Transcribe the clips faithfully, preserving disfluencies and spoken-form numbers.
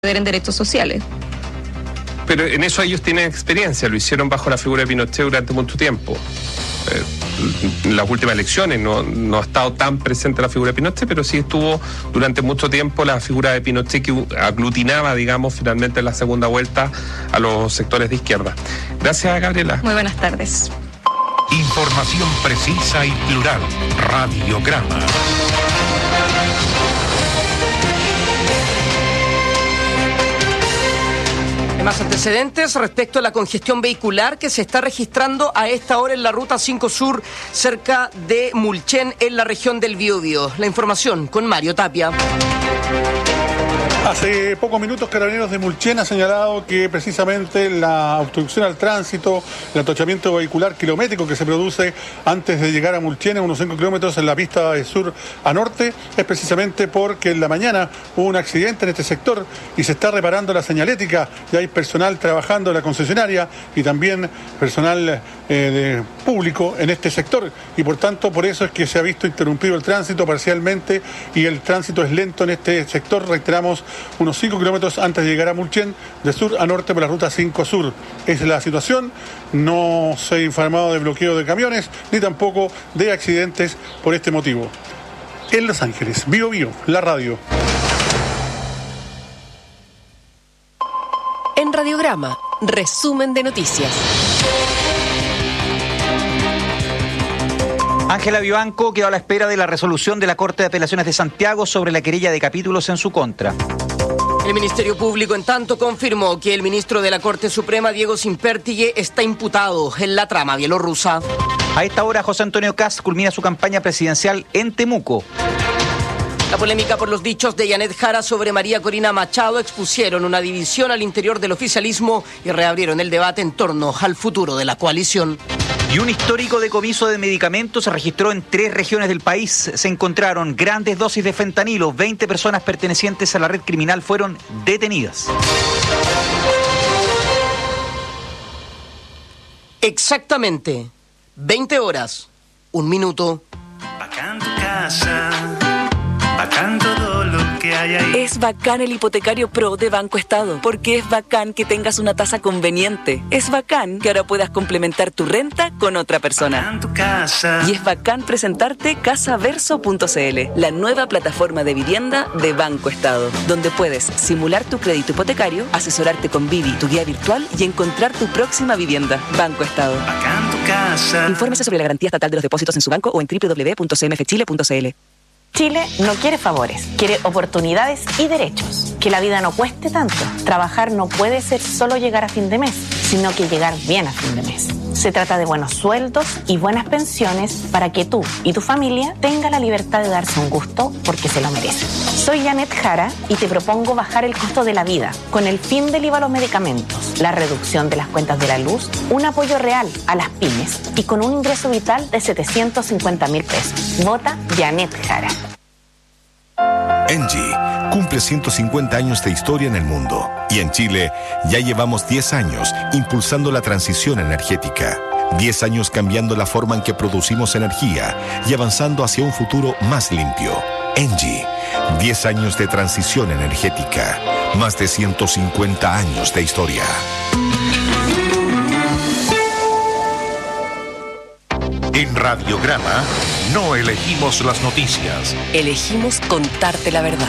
en derechos sociales. Pero en eso ellos tienen experiencia, lo hicieron bajo la figura de Pinochet durante mucho tiempo. Eh, en las últimas elecciones no, no ha estado tan presente la figura de Pinochet, pero sí estuvo durante mucho tiempo la figura de Pinochet que aglutinaba, digamos, finalmente en la segunda vuelta a los sectores de izquierda. Gracias, Gabriela. Muy buenas tardes. Información precisa y plural. Radiograma. Más antecedentes respecto a la congestión vehicular que se está registrando a esta hora en la Ruta cinco Sur, cerca de Mulchen, en la región del Biobío. La información con Mario Tapia. Hace pocos minutos, Carabineros de Mulchen ha señalado que precisamente la obstrucción al tránsito, el atochamiento vehicular kilométrico que se produce antes de llegar a Mulchen, en unos cinco kilómetros en la pista de sur a norte, es precisamente porque en la mañana hubo un accidente en este sector y se está reparando la señalética. Ya hay personal trabajando en la concesionaria y también personal eh, de público en este sector, y por tanto por eso es que se ha visto interrumpido el tránsito parcialmente y el tránsito es lento en este sector. Reiteramos, unos cinco kilómetros antes de llegar a Mulchen, de sur a norte por la Ruta cinco Sur. Esa es la situación. No se ha informado de bloqueo de camiones ni tampoco de accidentes por este motivo. En Los Ángeles, Bio Bio, la radio. En Radiograma, resumen de noticias. Ángela Vivanco quedó a la espera de la resolución de la Corte de Apelaciones de Santiago sobre la querella de capítulos en su contra. El Ministerio Público, en tanto, confirmó que el ministro de la Corte Suprema, Diego Simpertigue, está imputado en la trama bielorrusa. A esta hora, José Antonio Kast culmina su campaña presidencial en Temuco. La polémica por los dichos de Janet Jara sobre María Corina Machado expusieron una división al interior del oficialismo y reabrieron el debate en torno al futuro de la coalición. Y un histórico decomiso de medicamentos se registró en tres regiones del país. Se encontraron grandes dosis de fentanilo. veinte personas pertenecientes a la red criminal fueron detenidas. Exactamente. veinte horas. Un minuto. Bacán tu casa. Bacán todo lo que hay ahí. Es bacán el hipotecario Pro de Banco Estado, porque es bacán que tengas una tasa conveniente. Es bacán que ahora puedas complementar tu renta con otra persona. Bacán tu casa. Y es bacán presentarte casaverso punto c l, la nueva plataforma de vivienda de Banco Estado, donde puedes simular tu crédito hipotecario, asesorarte con Vivi, tu guía virtual, y encontrar tu próxima vivienda. Banco Estado. Bacán tu casa. Infórmese sobre la garantía estatal de los depósitos en su banco o en doble u doble u doble u punto c m f chile punto c l. Chile no quiere favores, quiere oportunidades y derechos. Que la vida no cueste tanto. Trabajar no puede ser solo llegar a fin de mes, sino que llegar bien a fin de mes. Se trata de buenos sueldos y buenas pensiones para que tú y tu familia tengan la libertad de darse un gusto porque se lo merecen. Soy Janet Jara y te propongo bajar el costo de la vida con el fin del I V A a los medicamentos, la reducción de las cuentas de la luz, un apoyo real a las pymes y con un ingreso vital de setecientos cincuenta mil pesos. Vota Janet Jara. Engie cumple ciento cincuenta años de historia en el mundo y en Chile ya llevamos diez años impulsando la transición energética. diez años cambiando la forma en que producimos energía y avanzando hacia un futuro más limpio. Engie, diez años de transición energética, más de ciento cincuenta años de historia. En Radiograma no elegimos las noticias. Elegimos contarte la verdad.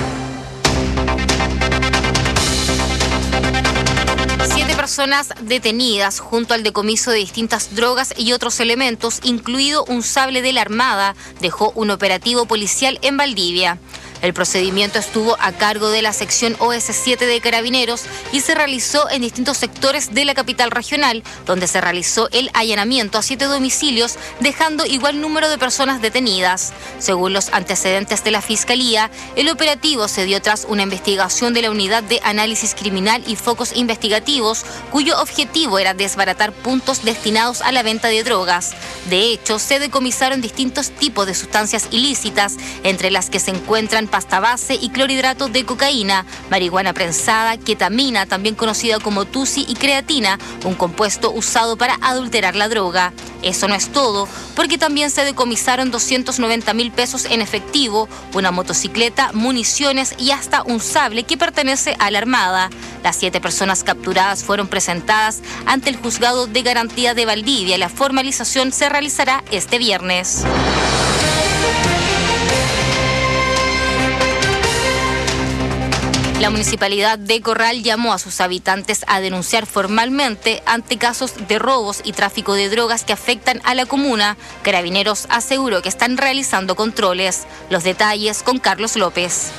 Siete personas detenidas junto al decomiso de distintas drogas y otros elementos, incluido un sable de la Armada, dejó un operativo policial en Valdivia. El procedimiento estuvo a cargo de la sección O S siete de Carabineros y se realizó en distintos sectores de la capital regional, donde se realizó el allanamiento a siete domicilios, dejando igual número de personas detenidas. Según los antecedentes de la Fiscalía, el operativo se dio tras una investigación de la Unidad de Análisis Criminal y Focos Investigativos, cuyo objetivo era desbaratar puntos destinados a la venta de drogas. De hecho, se decomisaron distintos tipos de sustancias ilícitas, entre las que se encuentran pasta base y clorhidrato de cocaína, marihuana prensada, ketamina, también conocida como tusi, y creatina, un compuesto usado para adulterar la droga. Eso no es todo, porque también se decomisaron doscientos noventa mil pesos en efectivo, una motocicleta, municiones y hasta un sable que pertenece a la Armada. Las siete personas capturadas fueron presentadas ante el Juzgado de Garantía de Valdivia. La formalización se realizará este viernes. La Municipalidad de Corral llamó a sus habitantes a denunciar formalmente ante casos de robos y tráfico de drogas que afectan a la comuna. Carabineros aseguró que están realizando controles. Los detalles con Carlos López.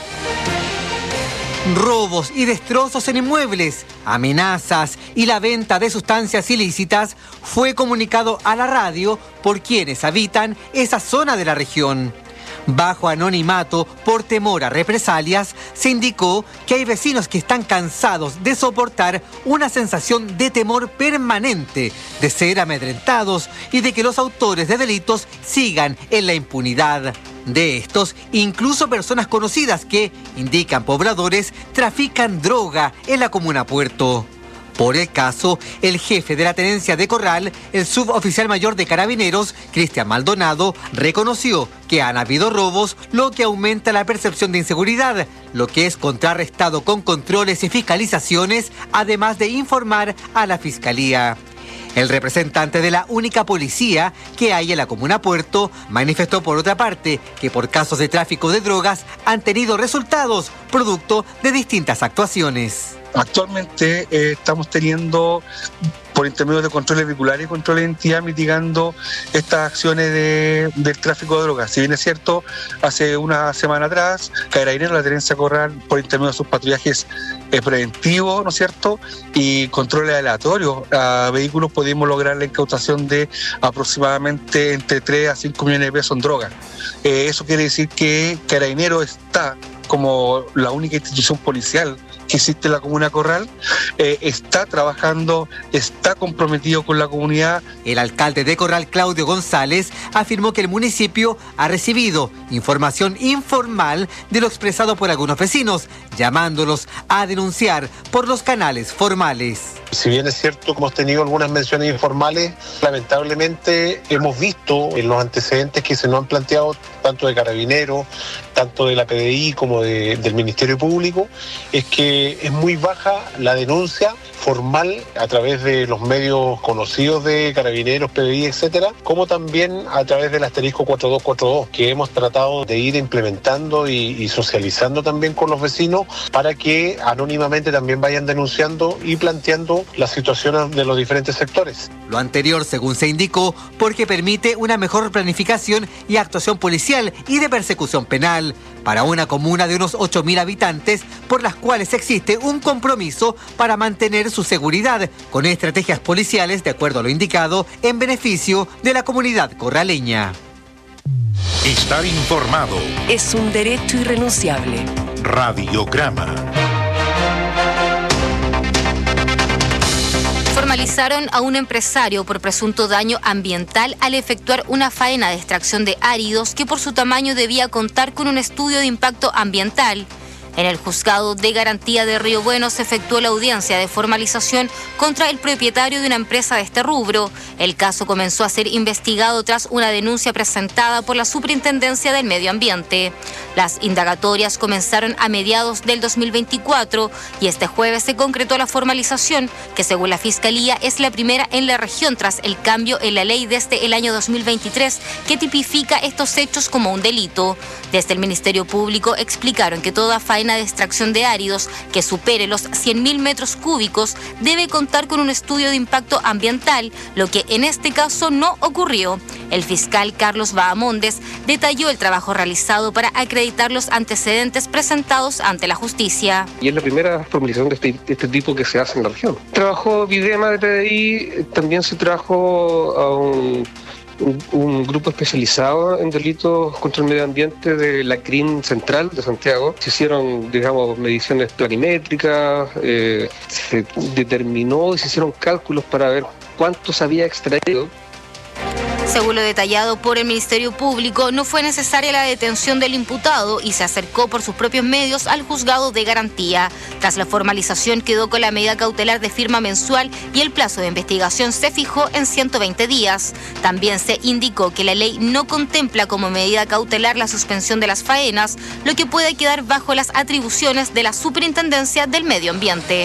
Robos y destrozos en inmuebles, amenazas y la venta de sustancias ilícitas fue comunicado a la radio por quienes habitan esa zona de la región. Bajo anonimato por temor a represalias, se indicó que hay vecinos que están cansados de soportar una sensación de temor permanente, de ser amedrentados y de que los autores de delitos sigan en la impunidad. De estos, incluso personas conocidas que, indican pobladores, trafican droga en la comuna Puerto. Por el caso, el jefe de la tenencia de Corral, el suboficial mayor de Carabineros, Cristian Maldonado, reconoció que han habido robos, lo que aumenta la percepción de inseguridad, lo que es contrarrestado con controles y fiscalizaciones, además de informar a la Fiscalía. El representante de la única policía que hay en la comuna Puerto manifestó por otra parte que por casos de tráfico de drogas han tenido resultados producto de distintas actuaciones. Actualmente eh, estamos teniendo, por intermedio de controles vehiculares y control de identidad, mitigando estas acciones de, del tráfico de drogas. Si bien es cierto, hace una semana atrás, Carabineros, la tenencia Corral, por intermedio de sus patrullajes eh, preventivos, ¿no es cierto?, y controles aleatorios a vehículos, pudimos lograr la incautación de aproximadamente entre tres a cinco millones de pesos en drogas. Eh, eso quiere decir que Carabineros está como la única institución policial que existe en la comuna Corral, eh, está trabajando, está comprometido con la comunidad. El alcalde de Corral, Claudio González, afirmó que el municipio ha recibido información informal de lo expresado por algunos vecinos, llamándolos a denunciar por los canales formales. Si bien es cierto que hemos tenido algunas menciones informales, lamentablemente hemos visto en los antecedentes que se nos han planteado tanto de Carabineros, tanto de la P D I como de, del Ministerio Público, es que es muy baja la denuncia formal a través de los medios conocidos de Carabineros, P D I, etcétera, como también a través del asterisco cuatro dos cuatro dos, que hemos tratado de ir implementando y, y socializando también con los vecinos para que anónimamente también vayan denunciando y planteando las situaciones de los diferentes sectores. Lo anterior, según se indicó, porque permite una mejor planificación y actuación policial y de persecución penal para una comuna de unos ocho mil habitantes, por las cuales existe un compromiso para mantener su seguridad con estrategias policiales, de acuerdo a lo indicado, en beneficio de la comunidad corraleña. Estar informado es un derecho irrenunciable. Radiograma. Formalizaron a un empresario por presunto daño ambiental al efectuar una faena de extracción de áridos que por su tamaño debía contar con un estudio de impacto ambiental. En el Juzgado de Garantía de Río Bueno se efectuó la audiencia de formalización contra el propietario de una empresa de este rubro. El caso comenzó a ser investigado tras una denuncia presentada por la Superintendencia del Medio Ambiente. Las indagatorias comenzaron a mediados del dos mil veinticuatro y este jueves se concretó la formalización, que según la Fiscalía es la primera en la región tras el cambio en la ley desde el año dos mil veintitrés que tipifica estos hechos como un delito. Desde el Ministerio Público explicaron que toda faena de extracción de áridos que supere los cien mil metros cúbicos debe contar con un estudio de impacto ambiental, lo que en este caso no ocurrió. El fiscal Carlos Bahamondes detalló el trabajo realizado para acreditar los antecedentes presentados ante la justicia. Y es la primera formalización de este, de este tipo que se hace en la región. Trabajó Videma de P D I, también se trajo a un Un, un grupo especializado en delitos contra el medio ambiente de la C R I M Central de Santiago. Se hicieron, digamos, mediciones planimétricas, eh, se determinó y se hicieron cálculos para ver cuánto se había extraído. Según lo detallado por el Ministerio Público, no fue necesaria la detención del imputado y se acercó por sus propios medios al juzgado de garantía. Tras la formalización quedó con la medida cautelar de firma mensual y el plazo de investigación se fijó en ciento veinte días. También se indicó que la ley no contempla como medida cautelar la suspensión de las faenas, lo que puede quedar bajo las atribuciones de la Superintendencia del Medio Ambiente.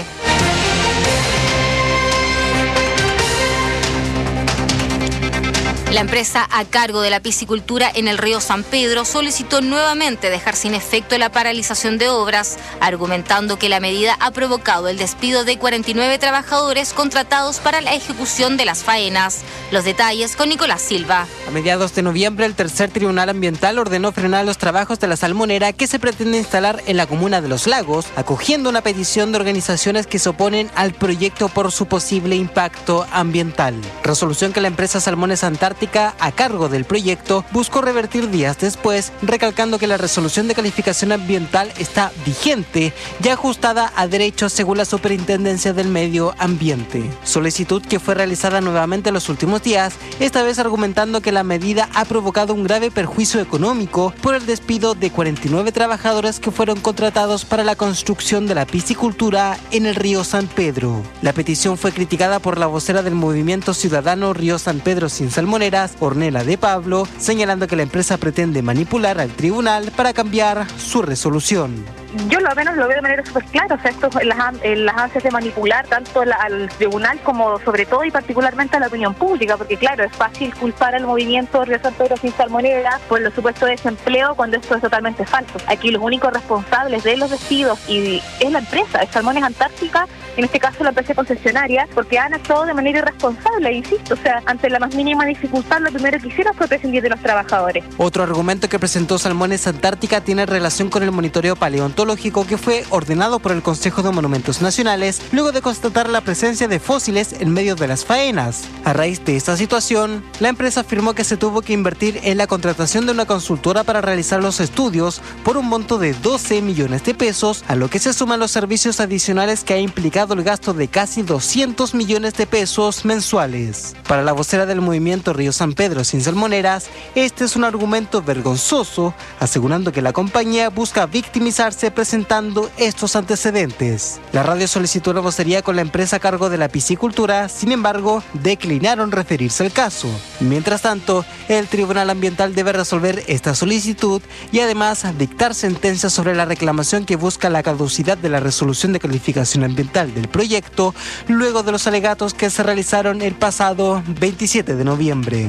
La empresa a cargo de la piscicultura en el río San Pedro solicitó nuevamente dejar sin efecto la paralización de obras, argumentando que la medida ha provocado el despido de cuarenta y nueve trabajadores contratados para la ejecución de las faenas. Los detalles con Nicolás Silva. A mediados de noviembre, el tercer Tribunal Ambiental ordenó frenar los trabajos de la salmonera que se pretende instalar en la comuna de Los Lagos, acogiendo una petición de organizaciones que se oponen al proyecto por su posible impacto ambiental. Resolución que la empresa Salmones Antártica a cargo del proyecto buscó revertir días después, recalcando que la resolución de calificación ambiental está vigente y ajustada a derechos según la Superintendencia del Medio Ambiente. Solicitud que fue realizada nuevamente en los últimos días, esta vez argumentando que la medida ha provocado un grave perjuicio económico por el despido de cuarenta y nueve trabajadores que fueron contratados para la construcción de la piscicultura en el río San Pedro. La petición fue criticada por la vocera del Movimiento Ciudadano Río San Pedro Sin Salmonera, Ornella de Pablo, señalando que la empresa pretende manipular al tribunal para cambiar su resolución. Yo lo menos lo veo de manera súper clara, o sea, esto en las, en las ansias de manipular tanto la, al tribunal como sobre todo y particularmente a la opinión pública, porque claro, es fácil culpar al movimiento Río San Pedro Sin Salmonera por los supuestos desempleo cuando esto es totalmente falso. Aquí los únicos responsables de los despidos y es la empresa, es Salmones Antártica, en este caso la empresa concesionaria, porque han actuado de manera irresponsable, insisto, o sea, ante la más mínima dificultad lo primero que hicieron fue prescindir de los trabajadores. Otro argumento que presentó Salmones Antártica tiene relación con el monitoreo paleontológico que fue ordenado por el Consejo de Monumentos Nacionales luego de constatar la presencia de fósiles en medio de las faenas. A raíz de esta situación, la empresa afirmó que se tuvo que invertir en la contratación de una consultora para realizar los estudios por un monto de doce millones de pesos, a lo que se suman los servicios adicionales que ha implicado el gasto de casi doscientos millones de pesos mensuales. Para la vocera del movimiento Río San Pedro Sin Salmoneras, este es un argumento vergonzoso, asegurando que la compañía busca victimizarse presentando estos antecedentes. La radio solicitó una vocería con la empresa a cargo de la piscicultura, sin embargo, declinaron referirse al caso. Mientras tanto, el Tribunal Ambiental debe resolver esta solicitud y además dictar sentencia sobre la reclamación que busca la caducidad de la resolución de calificación ambiental del proyecto, luego de los alegatos que se realizaron el pasado veintisiete de noviembre.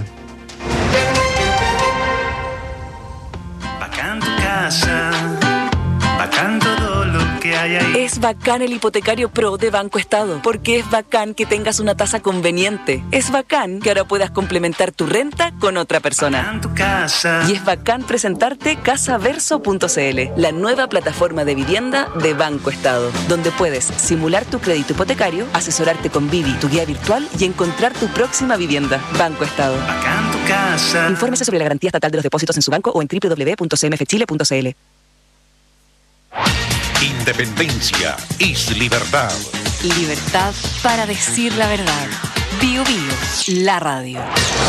Bacán tu casa. Bacán todo lo que hay ahí. Es bacán el hipotecario Pro de Banco Estado, porque es bacán que tengas una tasa conveniente. Es bacán que ahora puedas complementar tu renta con otra persona. Bacán tu casa. Y es bacán presentarte casa verso punto c l, la nueva plataforma de vivienda de Banco Estado, donde puedes simular tu crédito hipotecario, asesorarte con Vivi, tu guía virtual y encontrar tu próxima vivienda. Banco Estado. Bacán tu casa. Infórmese sobre la garantía estatal de los depósitos en su banco o en w w w punto c m f chile punto c l. Independencia es libertad. Libertad para decir la verdad. Bio Bio, la radio.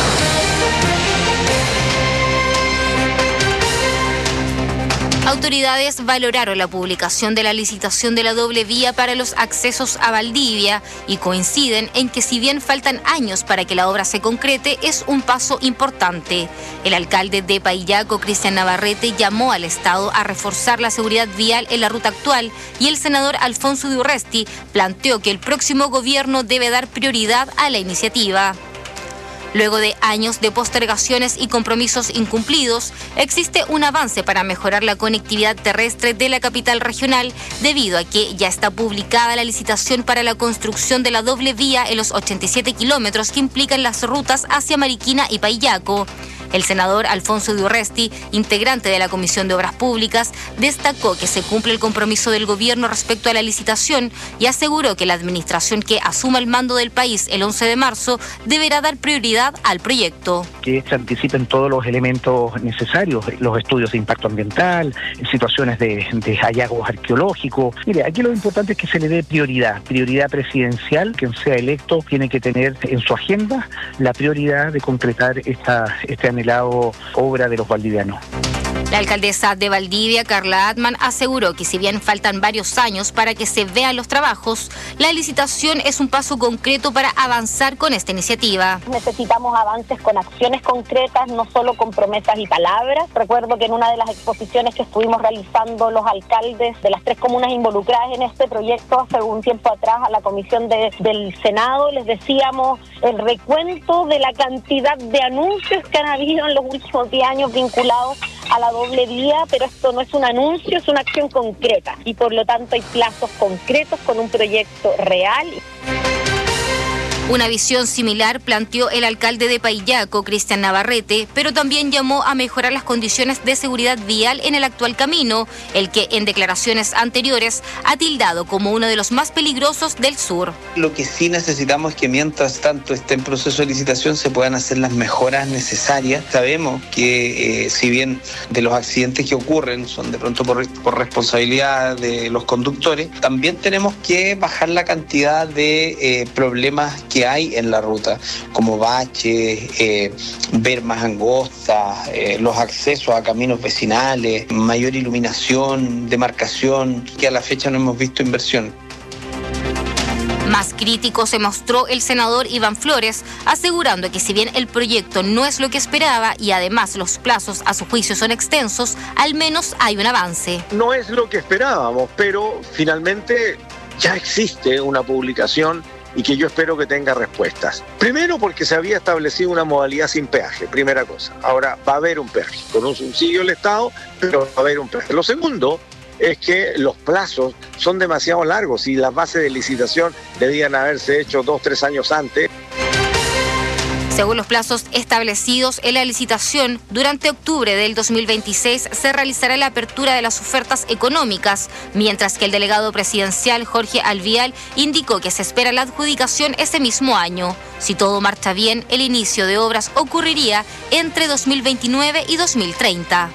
Autoridades valoraron la publicación de la licitación de la doble vía para los accesos a Valdivia y coinciden en que si bien faltan años para que la obra se concrete, es un paso importante. El alcalde de Paillaco, Cristian Navarrete, llamó al Estado a reforzar la seguridad vial en la ruta actual y el senador Alfonso de Urresti planteó que el próximo gobierno debe dar prioridad a la iniciativa. Luego de años de postergaciones y compromisos incumplidos, existe un avance para mejorar la conectividad terrestre de la capital regional debido a que ya está publicada la licitación para la construcción de la doble vía en los ochenta y siete kilómetros que implican las rutas hacia Mariquina y Paillaco. El senador Alfonso de Urresti, integrante de la Comisión de Obras Públicas, destacó que se cumple el compromiso del gobierno respecto a la licitación y aseguró que la administración que asuma el mando del país el once de marzo deberá dar prioridad al proyecto. Que se anticipen todos los elementos necesarios, los estudios de impacto ambiental, situaciones de, de hallazgos arqueológicos. Mire, aquí lo importante es que se le dé prioridad, prioridad presidencial. Quien sea electo tiene que tener en su agenda la prioridad de concretar esta, este anhelado obra de los valdivianos. La alcaldesa de Valdivia, Carla Atman, aseguró que si bien faltan varios años para que se vean los trabajos, la licitación es un paso concreto para avanzar con esta iniciativa. Necesitamos avances con acciones concretas, no solo con promesas y palabras. Recuerdo que en una de las exposiciones que estuvimos realizando los alcaldes de las tres comunas involucradas en este proyecto hace algún tiempo atrás a la comisión de, del Senado, les decíamos el recuento de la cantidad de anuncios que han habido en los últimos diez años vinculados a la doble vía, pero esto no es un anuncio, es una acción concreta y por lo tanto hay plazos concretos con un proyecto real. Una visión similar planteó el alcalde de Paillaco, Cristian Navarrete, pero también llamó a mejorar las condiciones de seguridad vial en el actual camino, el que en declaraciones anteriores ha tildado como uno de los más peligrosos del sur. Lo que sí necesitamos es que mientras tanto esté en proceso de licitación se puedan hacer las mejoras necesarias. Sabemos que eh, si bien de los accidentes que ocurren son de pronto por, por responsabilidad de los conductores, también tenemos que bajar la cantidad de eh, problemas que hay en la ruta, como baches, eh, ver más angostas, eh, los accesos a caminos vecinales, mayor iluminación, demarcación, que a la fecha no hemos visto inversión. Más crítico se mostró el senador Iván Flores, asegurando que si bien el proyecto no es lo que esperaba y además los plazos a su juicio son extensos, al menos hay un avance. No es lo que esperábamos, pero finalmente ya existe una publicación y que yo espero que tenga respuestas. Primero porque se había establecido una modalidad sin peaje, primera cosa. Ahora va a haber un peaje, con un subsidio del Estado, pero va a haber un peaje. Lo segundo es que los plazos son demasiado largos y las bases de licitación debían haberse hecho dos, tres años antes. Según los plazos establecidos en la licitación, durante octubre del dos mil veintiséis se realizará la apertura de las ofertas económicas, mientras que el delegado presidencial Jorge Alvial indicó que se espera la adjudicación ese mismo año. Si todo marcha bien, el inicio de obras ocurriría entre dos mil veintinueve y dos mil treinta.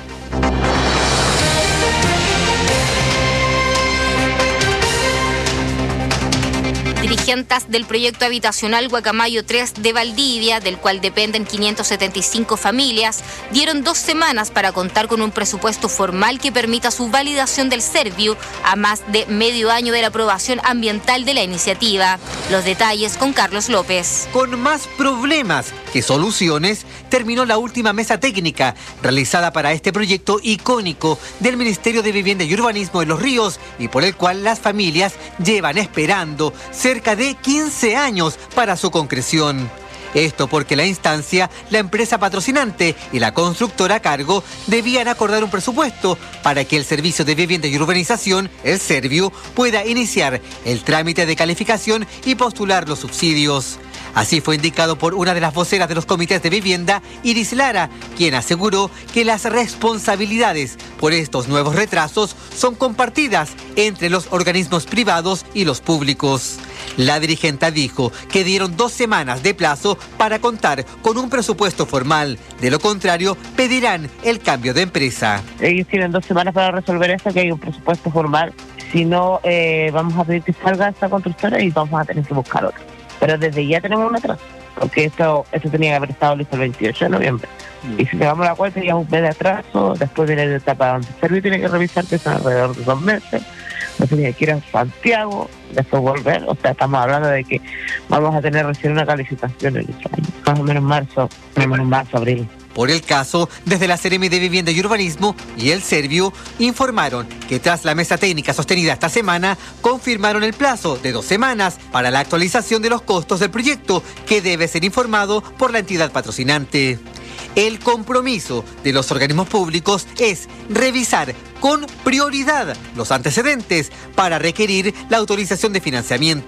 Dirigentes del proyecto habitacional Guacamayo tres de Valdivia, del cual dependen quinientas setenta y cinco familias, dieron dos semanas para contar con un presupuesto formal que permita su validación del Serviu a más de medio año de la aprobación ambiental de la iniciativa. Los detalles con Carlos López. Con más problemas que soluciones, terminó la última mesa técnica realizada para este proyecto icónico del Ministerio de Vivienda y Urbanismo de Los Ríos y por el cual las familias llevan esperando cerca de quince años para su concreción. Esto porque la instancia, la empresa patrocinante y la constructora a cargo debían acordar un presupuesto para que el Servicio de Vivienda y Urbanización, el Serviu, pueda iniciar el trámite de calificación y postular los subsidios. Así fue indicado por una de las voceras de los comités de vivienda, Iris Lara, quien aseguró que las responsabilidades por estos nuevos retrasos son compartidas entre los organismos privados y los públicos. La dirigente dijo que dieron dos semanas de plazo para contar con un presupuesto formal. De lo contrario, pedirán el cambio de empresa. Ellos tienen dos semanas para resolver esto, que hay un presupuesto formal. Si no, eh, vamos a pedir que salga esta constructora y vamos a tener que buscar otra. Pero desde ya tenemos un atraso, porque esto esto tenía que haber estado listo el veintiocho de noviembre. Mm. Y si le damos la cuenta, ya un mes de atraso, después viene la etapa donde el servicio tiene que revisar, que son alrededor de dos meses. No tenía que ir a Santiago, después volver. O sea, estamos hablando de que vamos a tener recién una calificación en este año, más o menos marzo, más o menos marzo, abril. Por el caso, desde la Seremi de Vivienda y Urbanismo y el Serviu informaron que tras la mesa técnica sostenida esta semana, confirmaron el plazo de dos semanas para la actualización de los costos del proyecto, que debe ser informado por la entidad patrocinante. El compromiso de los organismos públicos es revisar con prioridad los antecedentes para requerir la autorización de financiamiento.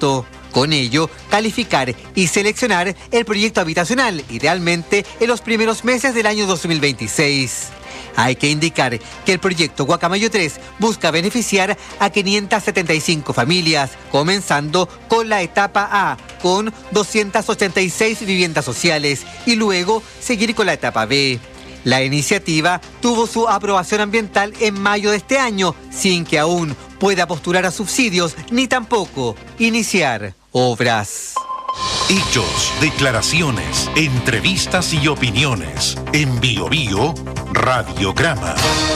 Con ello, calificar y seleccionar el proyecto habitacional, idealmente en los primeros meses del año dos mil veintiséis. Hay que indicar que el proyecto Guacamayo tres busca beneficiar a quinientas setenta y cinco familias, comenzando con la etapa A, con doscientas ochenta y seis viviendas sociales, y luego seguir con la etapa B. La iniciativa tuvo su aprobación ambiental en mayo de este año, sin que aún pueda postular a subsidios ni tampoco iniciar obras. Hechos, declaraciones, entrevistas y opiniones. En Bio Bio, Radiograma.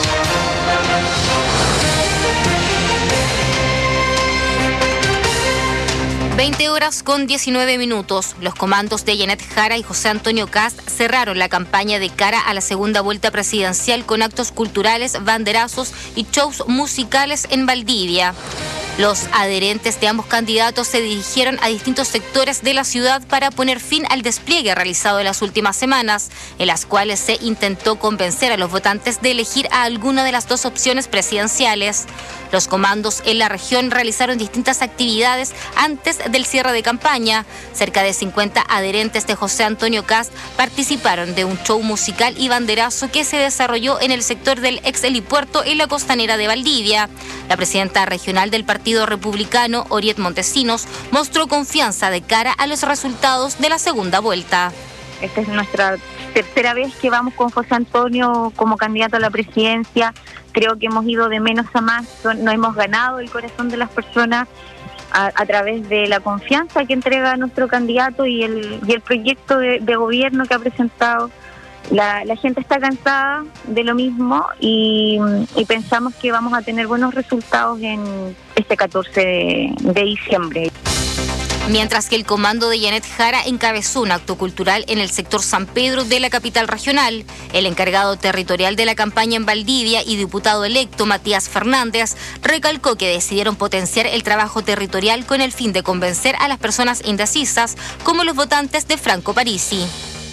veinte horas con diecinueve minutos. Los comandos de Janet Jara y José Antonio Kast cerraron la campaña de cara a la segunda vuelta presidencial con actos culturales, banderazos y shows musicales en Valdivia. Los adherentes de ambos candidatos se dirigieron a distintos sectores de la ciudad para poner fin al despliegue realizado en las últimas semanas, en las cuales se intentó convencer a los votantes de elegir a alguna de las dos opciones presidenciales. Los comandos en la región realizaron distintas actividades antes del cierre de campaña. Cerca de cincuenta adherentes de José Antonio Kast participaron de un show musical y banderazo que se desarrolló en el sector del ex helipuerto en la costanera de Valdivia. La presidenta regional del Partido Republicano, Oriet Montesinos, mostró confianza de cara a los resultados de la segunda vuelta. Esta es nuestra tercera vez que vamos con José Antonio como candidato a la presidencia. Creo que hemos ido de menos a más, no hemos ganado el corazón de las personas a, a través de la confianza que entrega nuestro candidato y el, y el proyecto de, de gobierno que ha presentado. La, la gente está cansada de lo mismo y, y pensamos que vamos a tener buenos resultados en este catorce de, de diciembre. Mientras que el comando de Janet Jara encabezó un acto cultural en el sector San Pedro de la capital regional, el encargado territorial de la campaña en Valdivia y diputado electo Matías Fernández recalcó que decidieron potenciar el trabajo territorial con el fin de convencer a las personas indecisas, como los votantes de Franco Parisi.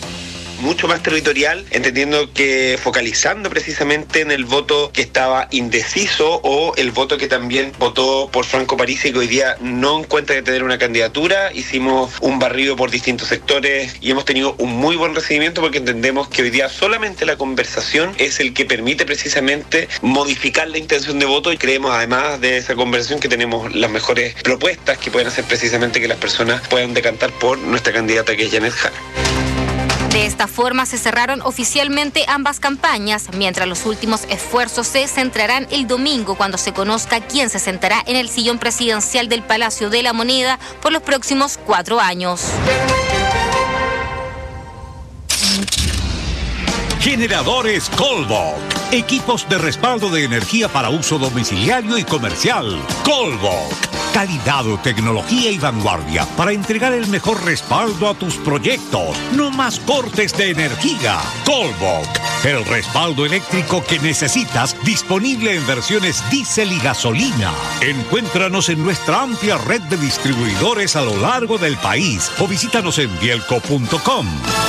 Mucho más territorial, entendiendo que focalizando precisamente en el voto que estaba indeciso o el voto que también votó por Franco Parisi, que hoy día no encuentra de tener una candidatura. Hicimos un barrido por distintos sectores y hemos tenido un muy buen recibimiento porque entendemos que hoy día solamente la conversación es el que permite precisamente modificar la intención de voto, y creemos además de esa conversación que tenemos las mejores propuestas que pueden hacer precisamente que las personas puedan decantar por nuestra candidata, que es Janet Jara. De esta forma se cerraron oficialmente ambas campañas, mientras los últimos esfuerzos se centrarán el domingo cuando se conozca quién se sentará en el sillón presidencial del Palacio de la Moneda por los próximos cuatro años. Generadores Colbok. Equipos de respaldo de energía para uso domiciliario y comercial. Colbok. Calidad, tecnología y vanguardia para entregar el mejor respaldo a tus proyectos. No más cortes de energía. Colbok. El respaldo eléctrico que necesitas, disponible en versiones diésel y gasolina. Encuéntranos en nuestra amplia red de distribuidores a lo largo del país o visítanos en bielco punto com.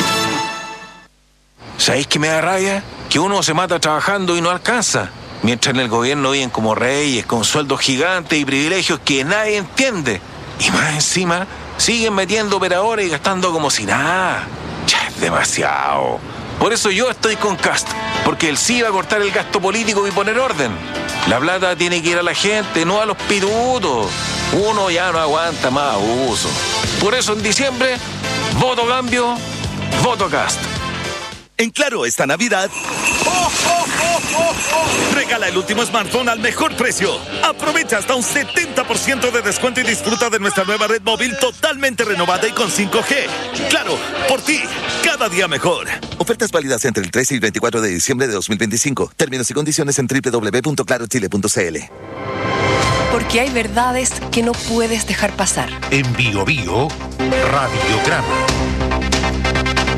¿Sabéis qué me da rabia? Que uno se mata trabajando y no alcanza. Mientras en el gobierno viven como reyes, con sueldos gigantes y privilegios que nadie entiende. Y más encima, siguen metiendo operadores y gastando como si nada. Ya es demasiado. Por eso yo estoy con Kast, porque él sí va a cortar el gasto político y poner orden. La plata tiene que ir a la gente, no a los pitutos. Uno ya no aguanta más abuso. Por eso en diciembre, voto cambio, voto Kast. En Claro, esta Navidad, ¡oh, oh, oh, oh, oh! Regala el último smartphone al mejor precio. Aprovecha hasta un setenta por ciento de descuento y disfruta de nuestra nueva red móvil totalmente renovada y con cinco G. Claro, por ti, cada día mejor. Ofertas válidas entre el trece y el veinticuatro de diciembre de dos mil veinticinco. Términos y condiciones en doble u doble u doble u punto claro chile punto c l. Porque hay verdades que no puedes dejar pasar. En Bio Bio, Radiograma.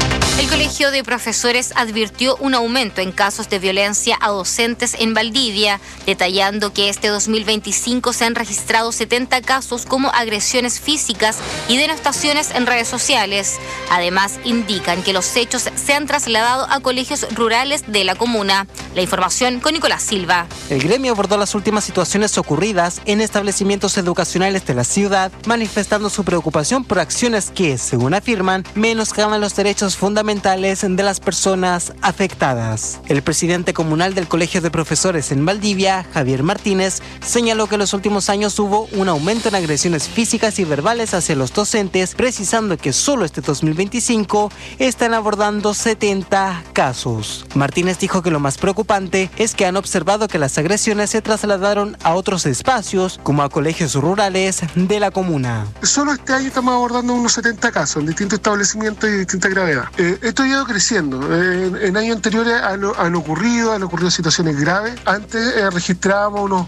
El Colegio de Profesores advirtió un aumento en casos de violencia a docentes en Valdivia, detallando que este dos mil veinticinco se han registrado setenta casos como agresiones físicas y denostaciones en redes sociales. Además, indican que los hechos se han trasladado a colegios rurales de la comuna. La información con Nicolás Silva. El gremio abordó las últimas situaciones ocurridas en establecimientos educacionales de la ciudad, manifestando su preocupación por acciones que, según afirman, menoscaban los derechos fundamentales de las personas afectadas. El presidente comunal del Colegio de Profesores en Valdivia, Javier Martínez, señaló que en los últimos años hubo un aumento en agresiones físicas y verbales hacia los docentes, precisando que solo este dos mil veinticinco están abordando setenta casos. Martínez dijo que lo más preocupante es que han observado que las agresiones se trasladaron a otros espacios, como a colegios rurales de la comuna. Solo este año estamos abordando unos setenta casos en distintos establecimientos y de distinta gravedad. Eh, esto ha ido creciendo. Eh, en, en años anteriores han, han ocurrido, han ocurrido situaciones graves. Antes eh, registrábamos unos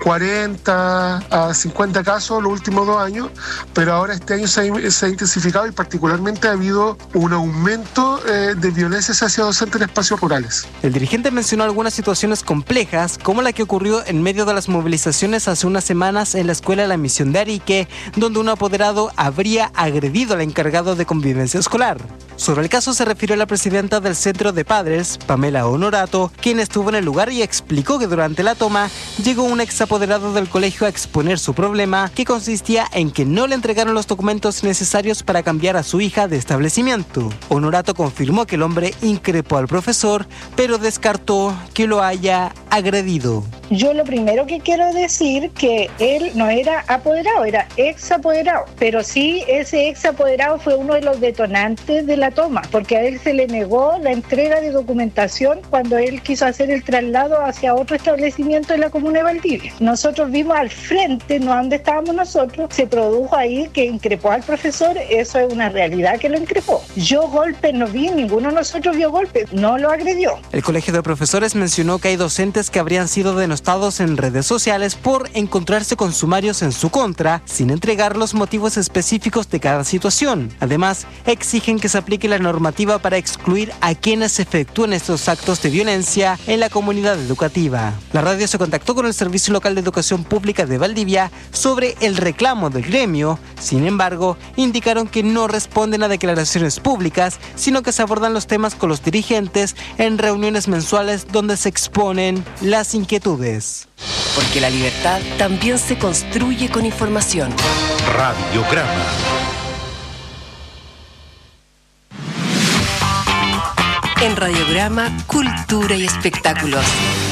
cuarenta a cincuenta casos los últimos dos años, pero ahora este año se ha, se ha intensificado y particularmente ha habido un aumento eh, de violencias hacia docentes en espacios rurales. El dirigente mencionó algunas situaciones complejas, como la que ocurrió en medio de las movilizaciones hace unas semanas en la escuela La Misión de Arique, donde un apoderado habría agredido al encargado de convivencia escolar. Sobre el caso se refirió la presidenta del Centro de Padres, Pamela Honorato, quien estuvo en el lugar y explicó que durante la toma llegó un exapoderado del colegio a exponer su problema, que consistía en que no le entregaron los documentos necesarios para cambiar a su hija de establecimiento. Honorato confirmó que el hombre increpó al profesor, pero descartó que lo haya agredido. Yo lo primero que quiero decir que él no era apoderado, era ex apoderado, pero sí ese ex apoderado fue uno de los detonantes de la toma, porque a él se le negó la entrega de documentación cuando él quiso hacer el traslado hacia otro establecimiento de la comuna de Valdivia. Nosotros vimos al frente, no donde estábamos nosotros, se produjo ahí que increpó al profesor, eso es una realidad que lo increpó. Yo golpes no vi, ninguno de nosotros vio golpes, no lo agredió. El Colegio de Profesores mencionó que hay docentes que habrían sido denostados en redes sociales por encontrarse con sumarios en su contra, sin entregar los motivos específicos de cada situación. Además, exigen que se aplique la normativa para excluir a quienes efectúen estos actos de violencia en la comunidad educativa. La radio se contactó con el Servicio Local de Educación Pública de Valdivia sobre el reclamo del gremio. Sin embargo, indicaron que no responden a declaraciones públicas, sino que se abordan los temas con los dirigentes en reuniones mensuales donde se exponen las inquietudes. Porque la libertad también se construye con información. Radiograma. En Radiograma, cultura y espectáculos.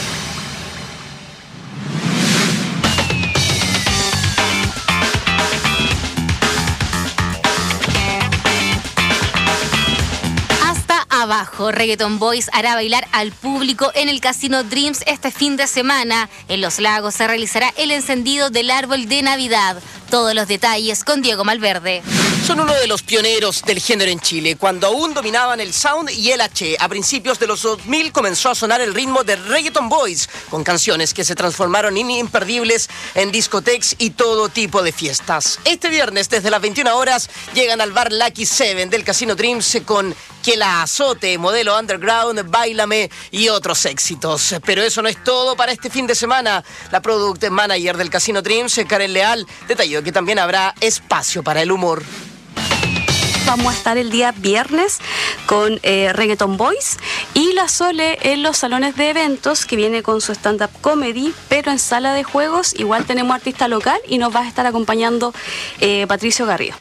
Abajo, Reggaeton Boys hará bailar al público en el Casino Dreams este fin de semana. En Los Lagos se realizará el encendido del árbol de Navidad. Todos los detalles con Diego Malverde. Son uno de los pioneros del género en Chile, cuando aún dominaban el sound y el H. A principios de los dos mil comenzó a sonar el ritmo de Reggaeton Boys, con canciones que se transformaron en imperdibles en discotecas y todo tipo de fiestas. Este viernes, desde las veintiuna horas, llegan al bar Lucky Seven del Casino Dreams con Que la azote, Modelo Underground, Báilame y otros éxitos. Pero eso no es todo para este fin de semana. La product manager del Casino Dreams, Karen Leal, detalló que también habrá espacio para el humor. Vamos a estar el día viernes con eh, Reggaeton Boys y la Sole en los salones de eventos, que viene con su stand-up comedy, pero en sala de juegos igual tenemos artista local y nos va a estar acompañando eh, Patricio Garrido.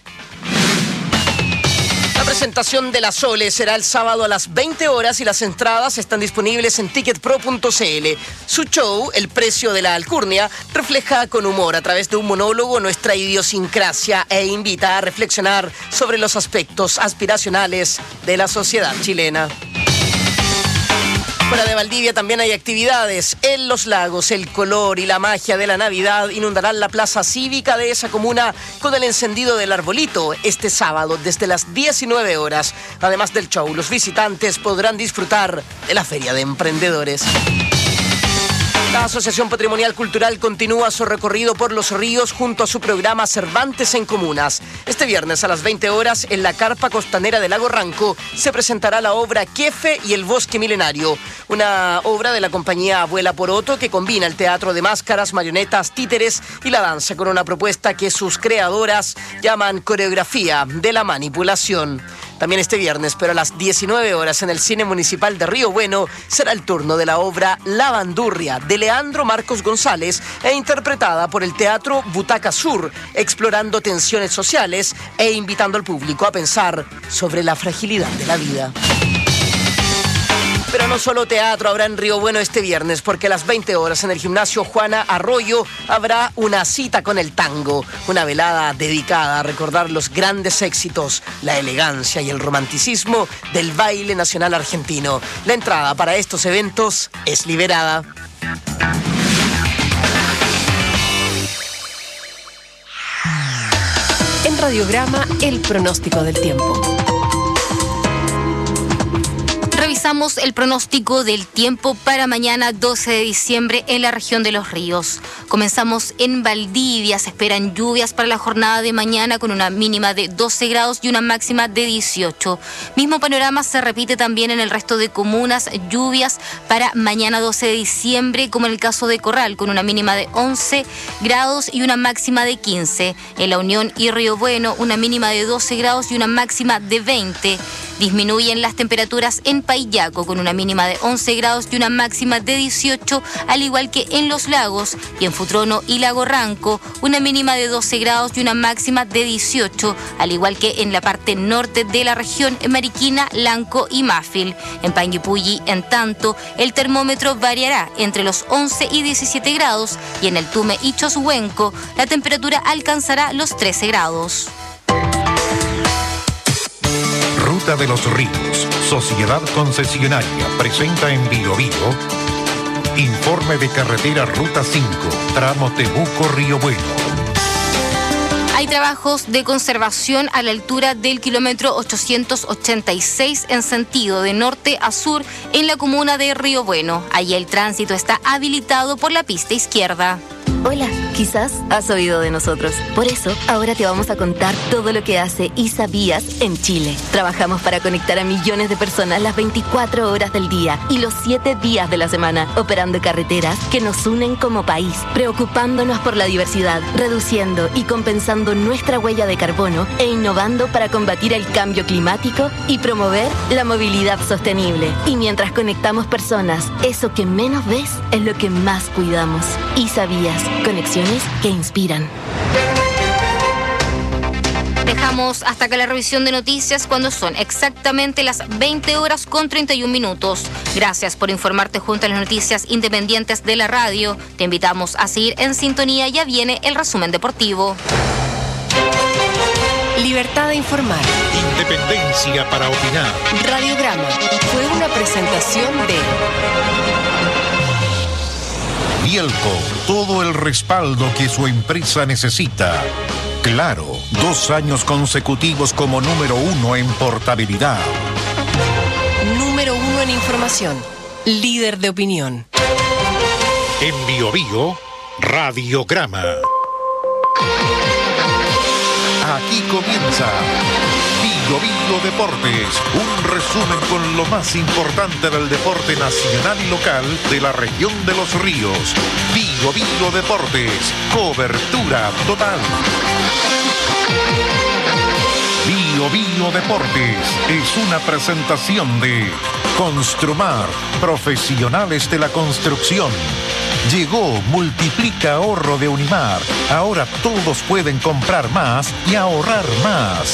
La presentación de La Sole será el sábado a las veinte horas y las entradas están disponibles en ticket pro punto c l. Su show, El precio de la alcurnia, refleja con humor a través de un monólogo nuestra idiosincrasia e invita a reflexionar sobre los aspectos aspiracionales de la sociedad chilena. Fuera de Valdivia también hay actividades. En Los Lagos, el color y la magia de la Navidad inundarán la plaza cívica de esa comuna con el encendido del arbolito este sábado desde las diecinueve horas. Además del show, los visitantes podrán disfrutar de la Feria de Emprendedores. La Asociación Patrimonial Cultural continúa su recorrido por los ríos junto a su programa Cervantes en Comunas. Este viernes a las veinte horas en la carpa costanera del Lago Ranco se presentará la obra Quefe y el Bosque Milenario, una obra de la compañía Abuela Poroto que combina el teatro de máscaras, marionetas, títeres y la danza con una propuesta que sus creadoras llaman coreografía de la manipulación. También este viernes, pero a las diecinueve horas en el Cine Municipal de Río Bueno, será el turno de la obra La Bandurria de Leandro Marcos González e interpretada por el Teatro Butaca Sur, explorando tensiones sociales e invitando al público a pensar sobre la fragilidad de la vida. Pero no solo teatro habrá en Río Bueno este viernes, porque a las veinte horas en el gimnasio Juana Arroyo habrá una cita con el tango, una velada dedicada a recordar los grandes éxitos, la elegancia y el romanticismo del baile nacional argentino. La entrada para estos eventos es liberada. En Radiograma, el pronóstico del tiempo. Revisamos el pronóstico del tiempo para mañana doce de diciembre en la región de Los Ríos. Comenzamos en Valdivia, se esperan lluvias para la jornada de mañana con una mínima de doce grados y una máxima de dieciocho. Mismo panorama se repite también en el resto de comunas, lluvias para mañana doce de diciembre como en el caso de Corral con una mínima de once grados y una máxima de quince. En La Unión y Río Bueno una mínima de doce grados y una máxima de veinte. Disminuyen las temperaturas en Paillaco con una mínima de once grados y una máxima de dieciocho, al igual que en Los Lagos y en Futrono y Lago Ranco, una mínima de doce grados y una máxima de dieciocho, al igual que en la parte norte de la región, en Mariquina, Lanco y Mafil. En Panguipulli, en tanto, el termómetro variará entre los once y diecisiete grados y en el Tume y Choshuenco la temperatura alcanzará los trece grados. Ruta de los Ríos, Sociedad Concesionaria, presenta en Bio Bio informe de carretera Ruta cinco, tramo Temuco-Río Bueno. Hay trabajos de conservación a la altura del kilómetro ochocientos ochenta y seis en sentido de norte a sur en la comuna de Río Bueno. Allí el tránsito está habilitado por la pista izquierda. Hola, quizás has oído de nosotros. Por eso, ahora te vamos a contar todo lo que hace ISA Vías en Chile. Trabajamos para conectar a millones de personas las veinticuatro horas del día y los siete días de la semana, operando carreteras que nos unen como país, preocupándonos por la diversidad, reduciendo y compensando nuestra huella de carbono e innovando para combatir el cambio climático y promover la movilidad sostenible. Y mientras conectamos personas, eso que menos ves es lo que más cuidamos. ISA Vías. Conexiones que inspiran. Dejamos hasta acá la revisión de noticias cuando son exactamente las veinte horas con treinta y un minutos. Gracias por informarte junto a las noticias independientes de la radio. Te invitamos a seguir en sintonía. Ya viene el resumen deportivo. Libertad de informar. Independencia para opinar. Radiograma fue una presentación de Bielco, todo el respaldo que su empresa necesita. Claro, dos años consecutivos como número uno en portabilidad. Número uno en información. Líder de opinión. En Bio Bio, Radiograma. Aquí comienza Bio Bio Deportes, un resumen con lo más importante del deporte nacional y local de la región de Los Ríos. Bio Bio Deportes, cobertura total. Bio Bio Deportes es una presentación de Construmar, profesionales de la construcción. Llegó Multiplica Ahorro de Unimar. Ahora todos pueden comprar más y ahorrar más.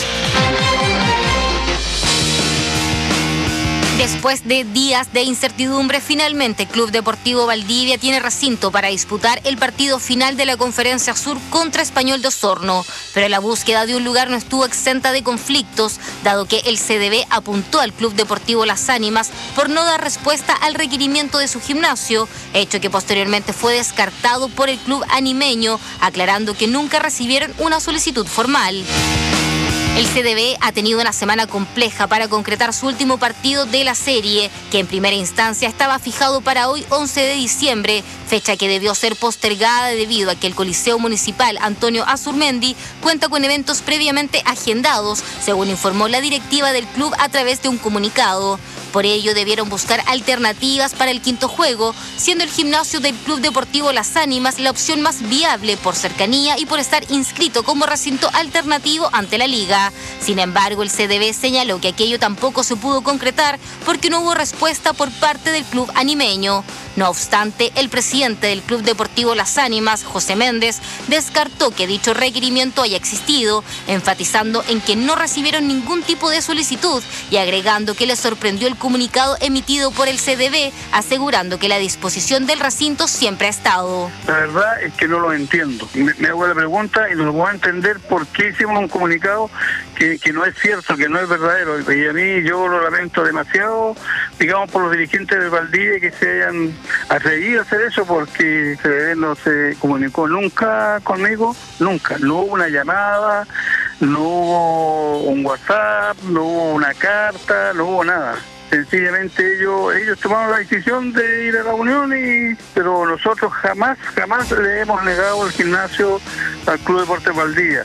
Después de días de incertidumbre, finalmente Club Deportivo Valdivia tiene recinto para disputar el partido final de la Conferencia Sur contra Español de Osorno. Pero la búsqueda de un lugar no estuvo exenta de conflictos, dado que el C D B apuntó al Club Deportivo Las Ánimas por no dar respuesta al requerimiento de su gimnasio, hecho que posteriormente fue descartado por el club animeño, aclarando que nunca recibieron una solicitud formal. El C D B ha tenido una semana compleja para concretar su último partido de la serie, que en primera instancia estaba fijado para hoy once de diciembre, fecha que debió ser postergada debido a que el Coliseo Municipal Antonio Azurmendi cuenta con eventos previamente agendados, según informó la directiva del club a través de un comunicado. Por ello debieron buscar alternativas para el quinto juego, siendo el gimnasio del Club Deportivo Las Ánimas la opción más viable por cercanía y por estar inscrito como recinto alternativo ante la liga. Sin embargo, el C D B señaló que aquello tampoco se pudo concretar porque no hubo respuesta por parte del club animeño. No obstante, el presidente del Club Deportivo Las Ánimas, José Méndez, descartó que dicho requerimiento haya existido, enfatizando en que no recibieron ningún tipo de solicitud y agregando que les sorprendió el comunicado emitido por el C D B, asegurando que la disposición del recinto siempre ha estado. La verdad es que no lo entiendo. Me, me hago la pregunta y no lo puedo entender por qué hicimos un comunicado que, que no es cierto, que no es verdadero. Y a mí yo lo lamento demasiado, digamos, por los dirigentes de Valdivia que se hayan atrevido a hacer eso, porque el C D B no se comunicó nunca conmigo, nunca. No hubo una llamada, no hubo un WhatsApp, no hubo una carta, no hubo nada. Sencillamente ellos ellos tomaron la decisión de ir a la unión, y pero nosotros jamás, jamás le hemos negado el gimnasio al Club Deportes Valdivia.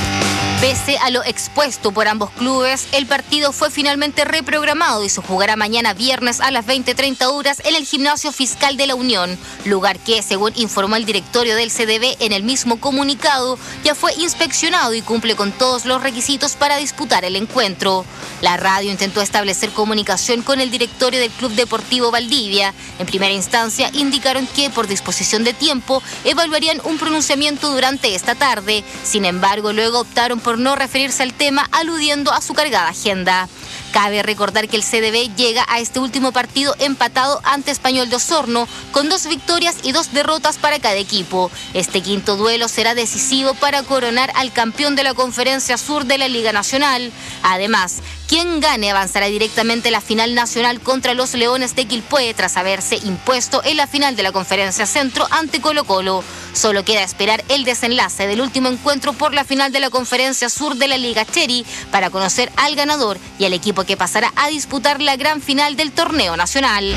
Pese a lo expuesto por ambos clubes, el partido fue finalmente reprogramado y se jugará mañana viernes a las veinte treinta horas en el Gimnasio Fiscal de la Unión, lugar que, según informó el directorio del C D B en el mismo comunicado, ya fue inspeccionado y cumple con todos los requisitos para disputar el encuentro. La radio intentó establecer comunicación con el directorio del Club Deportivo Valdivia. En primera instancia indicaron que, por disposición de tiempo, evaluarían un pronunciamiento durante esta tarde. Sin embargo, luego optaron por no referirse al tema, aludiendo a su cargada agenda. Cabe recordar que el C D B llega a este último partido empatado ante Español de Osorno, con dos victorias y dos derrotas para cada equipo. Este quinto duelo será decisivo para coronar al campeón de la Conferencia Sur de la Liga Nacional. Además, quien gane avanzará directamente a la final nacional contra los Leones de Quilpué, tras haberse impuesto en la final de la Conferencia Centro ante Colo-Colo. Solo queda esperar el desenlace del último encuentro por la final de la Conferencia Sur de la Liga Cherry para conocer al ganador y al equipo que pasará a disputar la gran final del torneo nacional.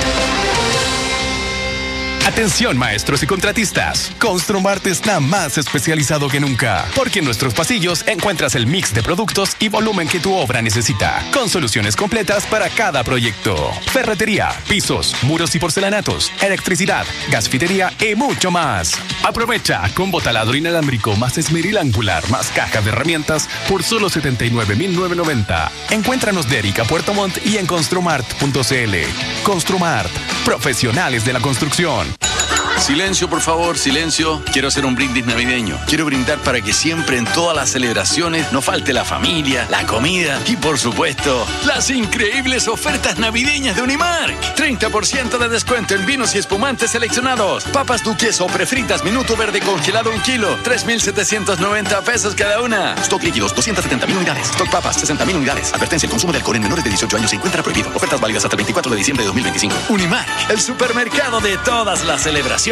Atención, maestros y contratistas. Construmart está más especializado que nunca, porque en nuestros pasillos encuentras el mix de productos y volumen que tu obra necesita, con soluciones completas para cada proyecto. Ferretería, pisos, muros y porcelanatos, electricidad, gasfitería y mucho más. Aprovecha combo taladro inalámbrico más esmeril angular más caja de herramientas por solo setenta y nueve mil novecientos noventa. Encuéntranos de Erika Puerto Montt y en construmart punto c l. Construmart, profesionales de la construcción. Silencio, por favor, silencio. Quiero hacer un brindis navideño. Quiero brindar para que siempre en todas las celebraciones no falte la familia, la comida y, por supuesto, las increíbles ofertas navideñas de Unimark. treinta por ciento de descuento en vinos y espumantes seleccionados. Papas duques o prefritas minuto verde congelado un kilo. tres mil setecientos noventa pesos cada una. Stock líquidos, doscientas setenta mil unidades. Stock papas, sesenta mil unidades. Advertencia, el consumo de alcohol en menores de dieciocho años se encuentra prohibido. Ofertas válidas hasta el veinticuatro de diciembre de dos mil veinticinco. Unimark, el supermercado de todas las celebraciones.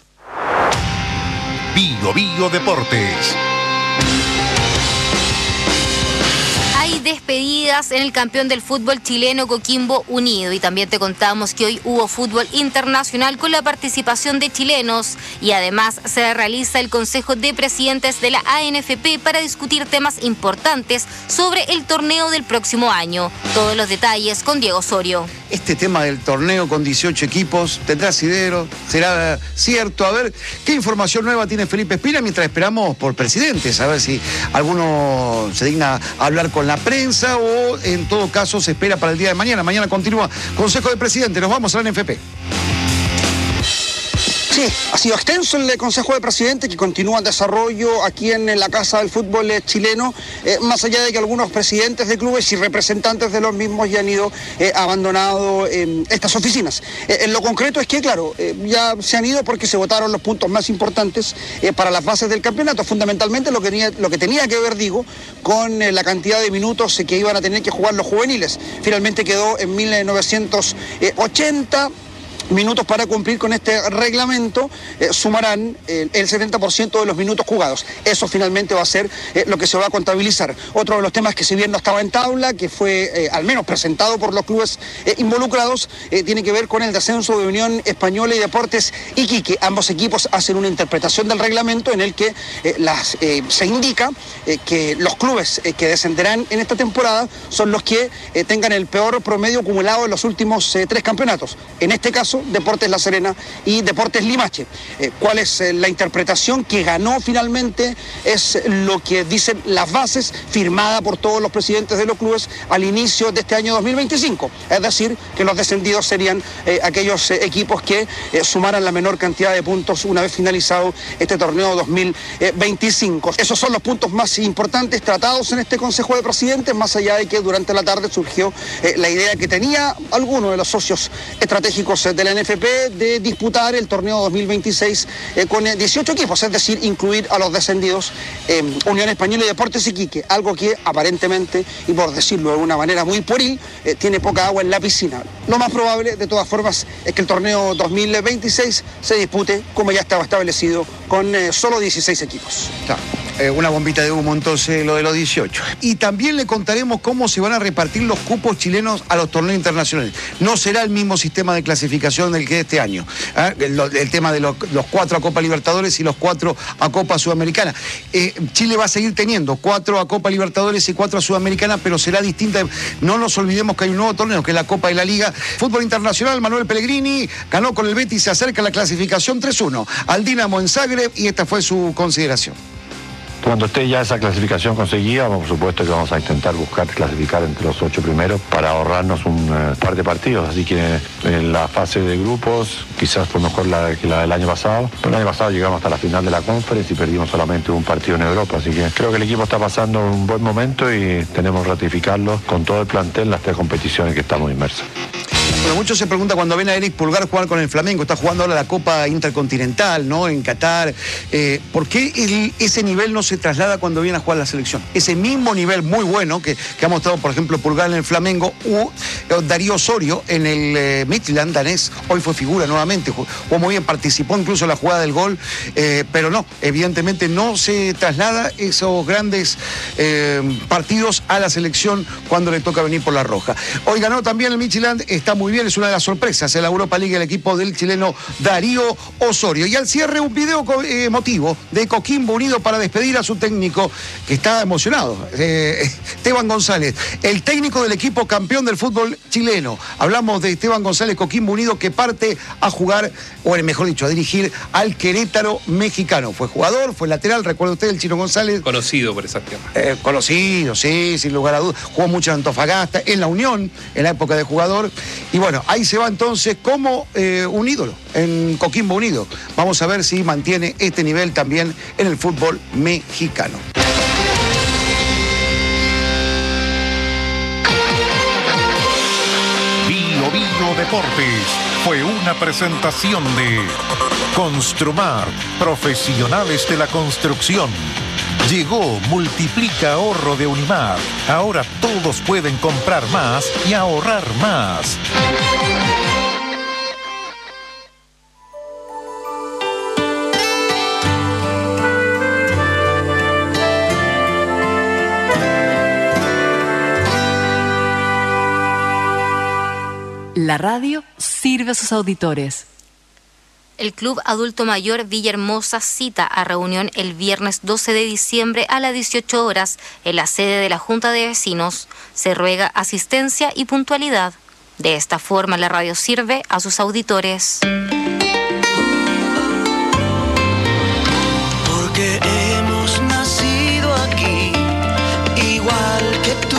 Bio Bio Deportes. Hay despedidas en el campeón del fútbol chileno Coquimbo Unido, y también te contamos que hoy hubo fútbol internacional con la participación de chilenos, y además se realiza el Consejo de Presidentes de la A N F P para discutir temas importantes sobre el torneo del próximo año. Todos los detalles con Diego Osorio. Este tema del torneo con dieciocho equipos, ¿tendrá asidero? ¿Será cierto? A ver, ¿qué información nueva tiene Felipe Espina mientras esperamos por presidentes? A ver si alguno se digna a hablar con la prensa, o en todo caso se espera para el día de mañana. Mañana continúa Consejo de Presidentes. Nos vamos a la A N F P. Sí, ha sido extenso el Consejo de Presidentes, que continúa en desarrollo aquí en la Casa del Fútbol chileno, eh, más allá de que algunos presidentes de clubes y representantes de los mismos ya han ido eh, abandonado eh, estas oficinas. Eh, en lo concreto es que, claro, eh, ya se han ido porque se votaron los puntos más importantes eh, para las bases del campeonato, fundamentalmente lo que tenía, lo que tenía que ver, digo, con eh, la cantidad de minutos eh, que iban a tener que jugar los juveniles. Finalmente quedó en mil novecientos ochenta. minutos para cumplir con este reglamento, eh, sumarán eh, el setenta por ciento de los minutos jugados. Eso finalmente va a ser eh, lo que se va a contabilizar. Otro de los temas que si bien no estaba en tabla, que fue eh, al menos presentado por los clubes eh, involucrados, eh, tiene que ver con el descenso de Unión Española y Deportes Iquique. Ambos equipos hacen una interpretación del reglamento en el que eh, las, eh, se indica eh, que los clubes eh, que descenderán en esta temporada son los que eh, tengan el peor promedio acumulado en los últimos eh, tres campeonatos. En este caso, Deportes La Serena y Deportes Limache. Eh, ¿Cuál es eh, la interpretación que ganó finalmente? Es lo que dicen las bases firmada por todos los presidentes de los clubes al inicio de este año dos mil veinticinco. Es decir, que los descendidos serían eh, aquellos eh, equipos que eh, sumaran la menor cantidad de puntos una vez finalizado este torneo dos mil veinticinco. Esos son los puntos más importantes tratados en este Consejo de Presidentes, más allá de que durante la tarde surgió eh, la idea que tenía alguno de los socios estratégicos de la N F P de disputar el torneo dos mil veintiséis eh, con dieciocho equipos, es decir, incluir a los descendidos eh, Unión Española y Deportes Iquique, algo que aparentemente, y por decirlo de una manera muy pueril, eh, tiene poca agua en la piscina. Lo más probable, de todas formas, es que el torneo dos mil veintiséis se dispute, como ya estaba establecido, con eh, solo dieciséis equipos. Claro. Eh, una bombita de humo entonces lo de los dieciocho. Y también le contaremos cómo se van a repartir los cupos chilenos a los torneos internacionales. No será el mismo sistema de clasificación del que este año. ¿eh? El, el tema de los, los cuatro a Copa Libertadores y los cuatro a Copa Sudamericana. Eh, Chile va a seguir teniendo cuatro a Copa Libertadores y cuatro a Sudamericana, pero será distinta. No nos olvidemos que hay un nuevo torneo, que es la Copa de la Liga. Fútbol Internacional, Manuel Pellegrini ganó con el Betis, se acerca a la clasificación tres uno al Dinamo en Zagreb, y esta fue su consideración. Cuando esté ya esa clasificación conseguida, por supuesto que vamos a intentar buscar clasificar entre los ocho primeros para ahorrarnos un uh, par de partidos. Así que en la fase de grupos quizás fue mejor la, que la del año pasado. Pero el año pasado llegamos hasta la final de la Conference y perdimos solamente un partido en Europa. Así que creo que el equipo está pasando un buen momento y tenemos que ratificarlo con todo el plantel en las tres competiciones que estamos inmersos. Bueno, muchos se preguntan cuando ven a Eric Pulgar jugar con el Flamengo, está jugando ahora la Copa Intercontinental, ¿no? En Qatar. Eh, ¿Por qué el, ese nivel no se traslada cuando viene a jugar la selección? Ese mismo nivel muy bueno que, que ha mostrado, por ejemplo, Pulgar en el Flamengo, u Darío Osorio en el eh, Midtjylland danés, hoy fue figura nuevamente, jugó, jugó muy bien, participó incluso en la jugada del gol, eh, pero no, evidentemente no se traslada esos grandes eh, partidos a la selección cuando le toca venir por la roja. Hoy ganó también el Midtjylland, está muy bien, es una de las sorpresas en la Europa League el equipo del chileno Darío Osorio. Y al cierre un video emotivo de Coquimbo Unido para despedir a su técnico, que está emocionado, eh, Esteban González, el técnico del equipo campeón del fútbol chileno. Hablamos de Esteban González, Coquimbo Unido, que parte a jugar, o mejor dicho, a dirigir al Querétaro mexicano. Fue jugador, fue lateral, recuerda usted, el Chino González. Conocido por esa tierra. Eh, conocido, sí, sin lugar a dudas. Jugó mucho en Antofagasta, en la Unión, en la época de jugador. Y bueno, ahí se va entonces como eh, un ídolo en Coquimbo Unido. Vamos a ver si mantiene este nivel también en el fútbol mexicano. Bio Bio Deportes fue una presentación de Construmar, profesionales de la construcción. Llegó Multiplica Ahorro de Unimar. Ahora todos pueden comprar más y ahorrar más. La radio sirve a sus auditores. El Club Adulto Mayor Villahermosa cita a reunión el viernes doce de diciembre a las dieciocho horas en la sede de la Junta de Vecinos. Se ruega asistencia y puntualidad. De esta forma, la radio sirve a sus auditores. Porque hemos nacido aquí, igual que tú.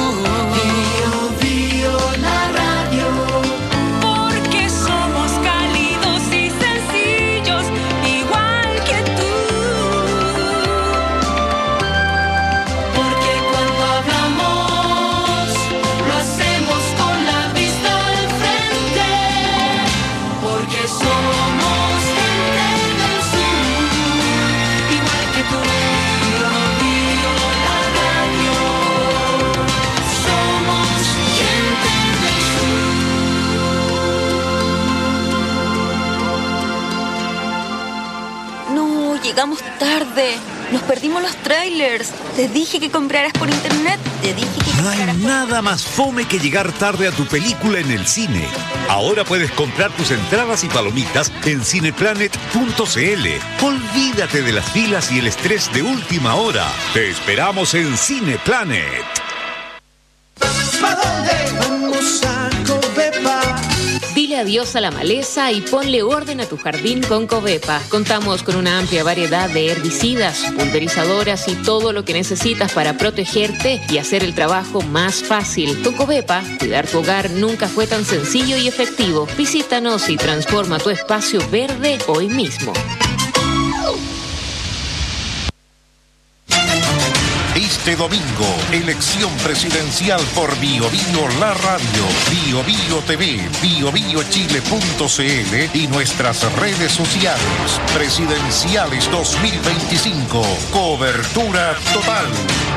Somos llegamos tarde. Nos perdimos los trailers. Te dije que compraras por internet. Te dije que No hay nada más fome que llegar tarde a tu película en el cine. Ahora puedes comprar tus entradas y palomitas en cineplanet punto c l. Olvídate de las filas y el estrés de última hora. Te esperamos en Cineplanet. ¿Pa dónde vamos a Covepa? Dile adiós a la maleza y ponle orden a tu jardín con Covepa. Contamos con una amplia variedad de herbicidas, pulverizadoras y todo lo que necesitas para protegerte y hacer el trabajo más fácil. Con Covepa, cuidar tu hogar nunca fue tan sencillo y efectivo. Visítanos y transforma tu espacio verde hoy mismo. Este domingo, elección presidencial por Bio Bio La Radio, Bio Bio T V, bio bio chile punto c l y nuestras redes sociales. Presidenciales dos mil veinticinco. Cobertura total.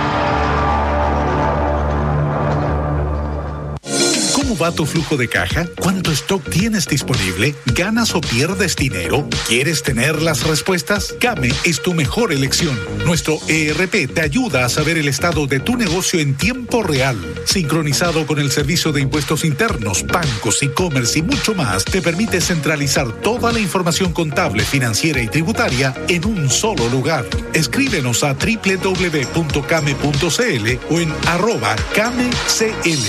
¿Cómo va tu flujo de caja? ¿Cuánto stock tienes disponible? ¿Ganas o pierdes dinero? ¿Quieres tener las respuestas? Kame es tu mejor elección. Nuestro E R P te ayuda a saber el estado de tu negocio en tiempo real. Sincronizado con el servicio de impuestos internos, bancos, e-commerce y mucho más, te permite centralizar toda la información contable, financiera y tributaria en un solo lugar. Escríbenos a doble u doble u doble u punto came punto c l o en arroba camecl.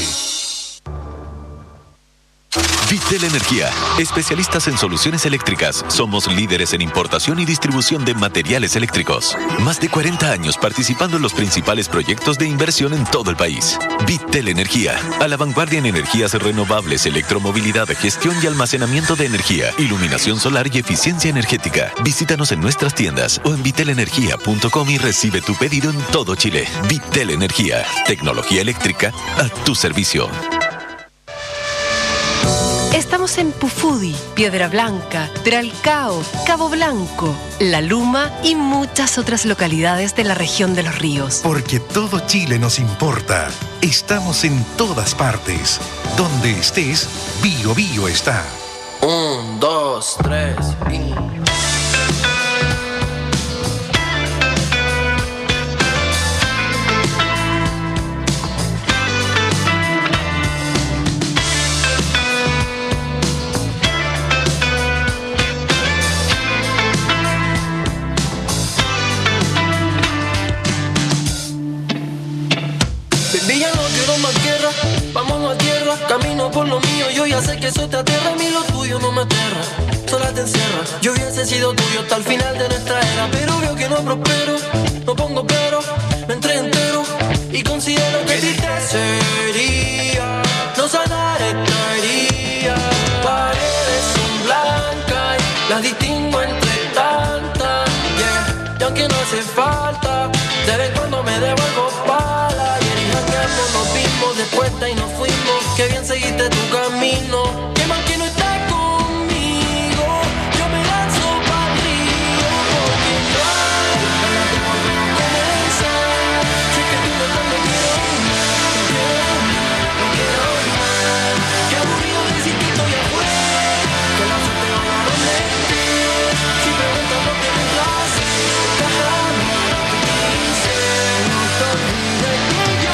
Vitel Energía, especialistas en soluciones eléctricas. Somos líderes en importación y distribución de materiales eléctricos. Más de cuarenta años participando en los principales proyectos de inversión en todo el país. Vitel Energía, a la vanguardia en energías renovables, electromovilidad, gestión y almacenamiento de energía, iluminación solar y eficiencia energética. Visítanos en nuestras tiendas o en vitel energía punto com y recibe tu pedido en todo Chile. Vitel Energía, tecnología eléctrica a tu servicio. Estamos en Pufudi, Piedra Blanca, Tralcao, Cabo Blanco, La Luma y muchas otras localidades de la región de los ríos. Porque todo Chile nos importa. Estamos en todas partes. Donde estés, Bio Bio está. Un, dos, tres y... Vámonos a tierra, camino por lo mío. Yo ya sé que eso te aterra, a mí lo tuyo no me aterra. Sola te encierra, yo hubiese sido tuyo hasta el final de nuestra era. Pero veo que no prospero, no pongo pero, me entrego entero y considero que triste sería no sanar esta herida. Paredes son blancas y las distingo entre tantas, yeah. Y aunque no hace falta, de vez en cuando me devuelvo pala. Nos vimos después y nos fuimos. Que bien seguiste tu camino. Que mal que no estás conmigo. Yo me lanzo pa'l río. Porque no hay nada que me lanza. Sé que tú no estás, no quiero más. No quiero más, no quiero más. Qué aburrido decir que estoy afuera. Que la suerte no va donde estés. Si preguntas por qué me clase, jamás te quise. No te olvides que yo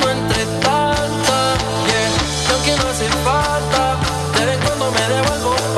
me devuelvo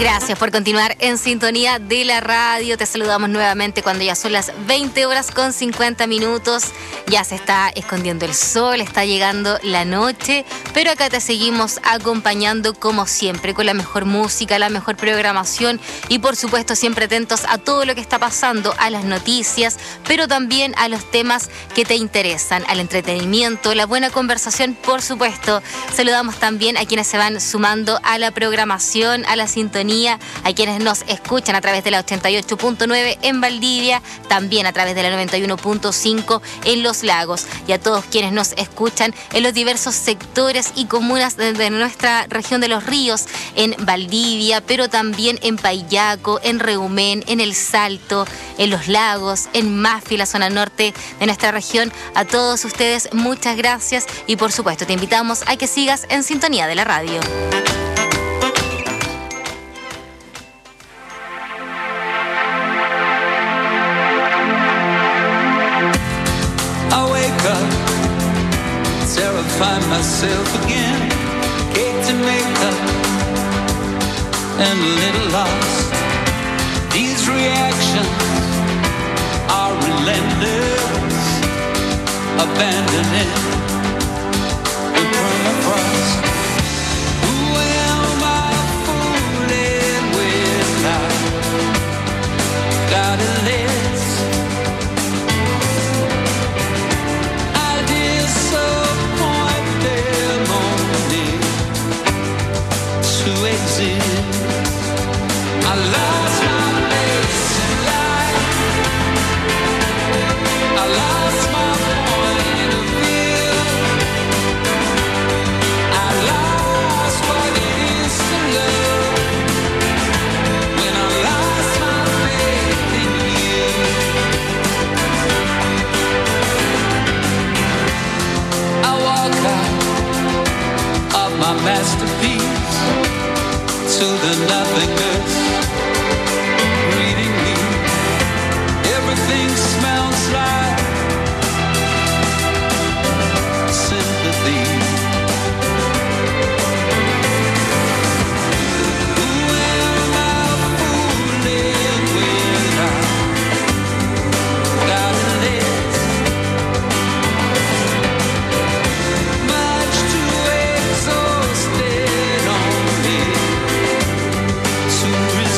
Gracias por continuar en sintonía de la radio. Te saludamos nuevamente cuando ya son las veinte horas con cincuenta minutos. Ya se está escondiendo el sol, está llegando la noche, pero acá te seguimos acompañando como siempre con la mejor música, la mejor programación y por supuesto siempre atentos a todo lo que está pasando, a las noticias, pero también a los temas que te interesan, al entretenimiento, la buena conversación, por supuesto. Saludamos también a quienes se van sumando a la programación, a la sintonía, a quienes nos escuchan a través de la ochenta y ocho punto nueve en Valdivia, también a través de la noventa y uno punto cinco en Los Lagos, y a todos quienes nos escuchan en los diversos sectores y comunas de, de nuestra región de Los Ríos, en Valdivia, pero también en Paillaco, en Reumén, en El Salto, en Los Lagos, en Mafi, la zona norte de nuestra región. A todos ustedes, muchas gracias y por supuesto te invitamos a que sigas en sintonía de la radio. Find myself again, cake to make up and a little lost. These reactions are relentless, abandoning the permafrost. Who am I fooling with now? Got a list. I lost my place in life. I lost my point of view. I lost what it is to love when I lost my faith in you. I walk out of my masterpiece to the nothingness greeting me. Everything smells like sympathy. Who am I fooling with now? Got a list, much too exhausted on me to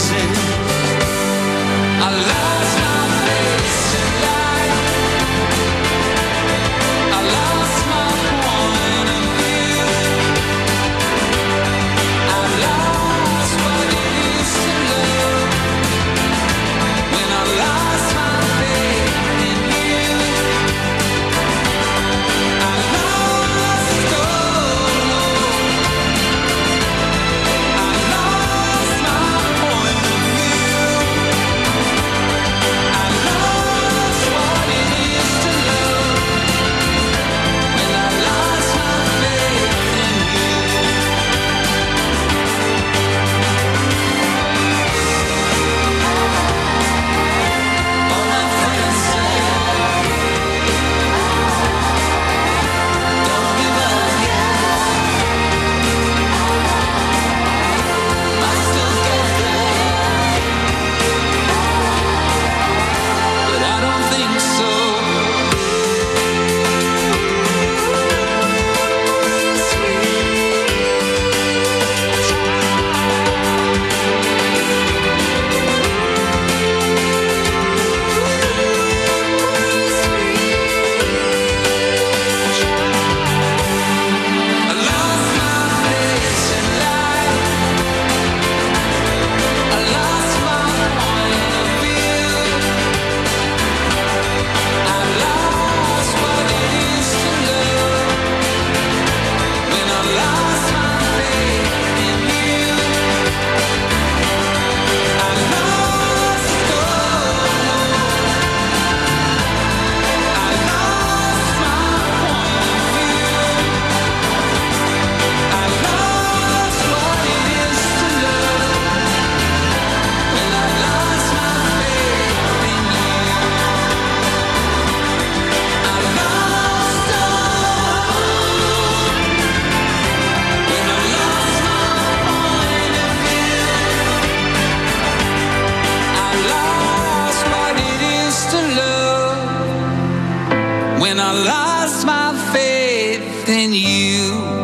I lost my faith in you.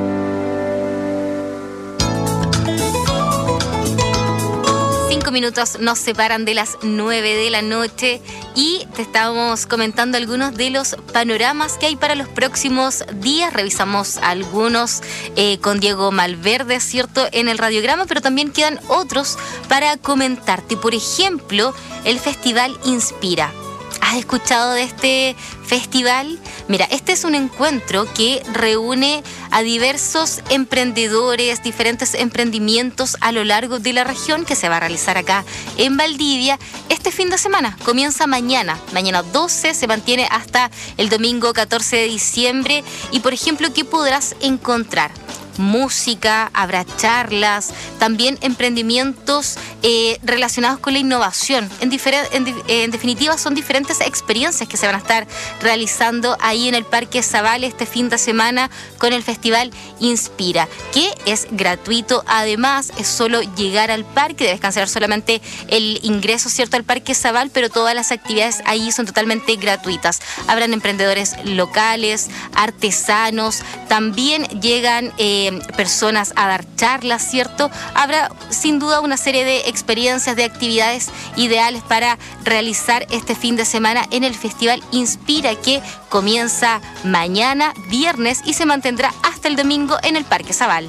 Cinco minutos nos separan de las nueve de la noche y te estábamos comentando algunos de los panoramas que hay para los próximos días. Revisamos algunos eh, con Diego Malverde, ¿cierto?, en el radiograma, pero también quedan otros para comentarte. Por ejemplo, el Festival Inspira. ¿Has escuchado de este festival? Mira, este es un encuentro que reúne a diversos emprendedores, diferentes emprendimientos a lo largo de la región, que se va a realizar acá en Valdivia este fin de semana. Comienza mañana, mañana doce, se mantiene hasta el domingo catorce de diciembre. Y, por ejemplo, ¿qué podrás encontrar? Música, habrá charlas, también emprendimientos eh, relacionados con la innovación. En, diferen, en, en definitiva, son diferentes experiencias que se van a estar realizando ahí en el Parque Zabal este fin de semana con el Festival Inspira, que es gratuito. Además, es solo llegar al parque, debes cancelar solamente el ingreso, ¿cierto?, al Parque Zabal, pero todas las actividades ahí son totalmente gratuitas. Habrán emprendedores locales, artesanos, también llegan eh, personas a dar charlas, ¿cierto? Habrá sin duda una serie de experiencias, de actividades ideales para realizar este fin de semana en el Festival Inspira, que comienza mañana, viernes, y se mantendrá hasta el domingo en el Parque Zabal.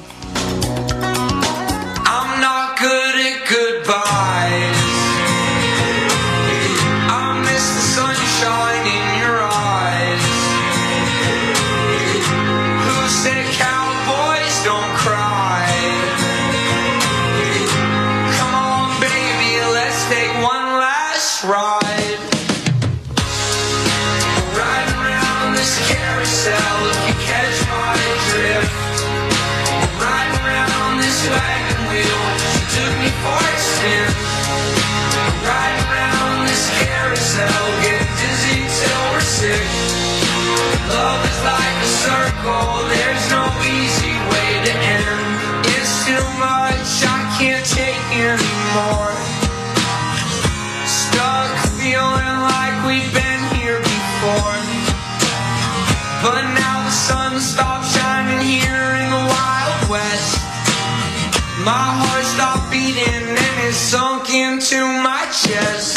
I'm not good at goodbyes. I miss the sunshine in your eyes. Who said cowboys don't cry? Come on, baby, let's take one last ride. Riding around this carousel, if you catch my drift. Riding around this wagon wheel, she took me for a spin. Riding around this carousel, getting dizzy till we're sick. Love is like a circle, there's no easy way to end. It's too much, I can't take anymore. Stuck feeling like we've been here before. But now the sun stopped shining here in the Wild West. My heart stopped beating and it sunk into my chest.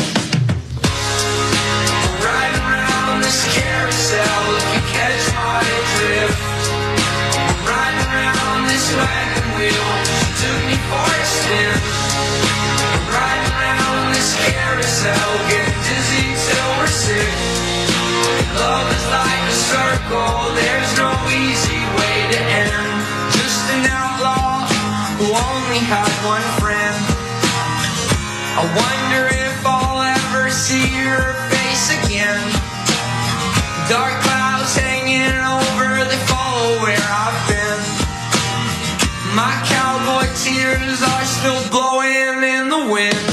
Riding around this carousel, if you catch my drift. Riding around this wagon wheel, she took me for a spin. Riding around this carousel, getting dizzy till we're sick. Love is like a circle, there's no easy way to end. Just an outlaw who only had one friend. I wonder if I'll ever see her face again. Dark clouds hanging over, they follow where I've been. My cowboy tears are still blowing in the wind.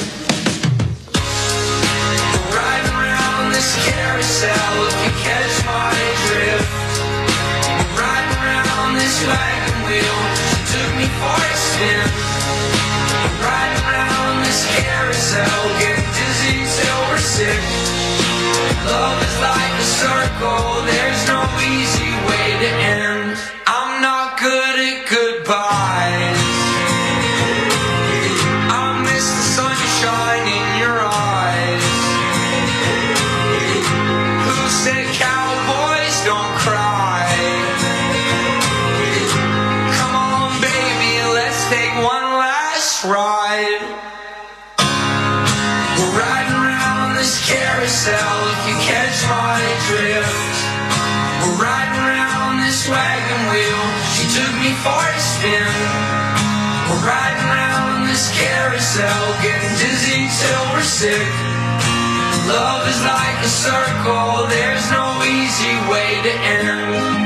Riding around this carousel, if you catch my drift. Riding around this wagon wheel, she took me for a spin. Riding around this carousel, getting dizzy till we're sick. Love is like a circle, there's no easy way to end. I'm not good at goodbyes. I miss the sunshine in your eyes. Who said cowboys don't cry? Come on, baby, let's take one last ride. We're riding around this carousel, if you catch my drift. We're riding around this wagon wheel, she took me for a spin. We're riding around this carousel, getting dizzy till we're sick. Love is like a circle, there's no easy way to end.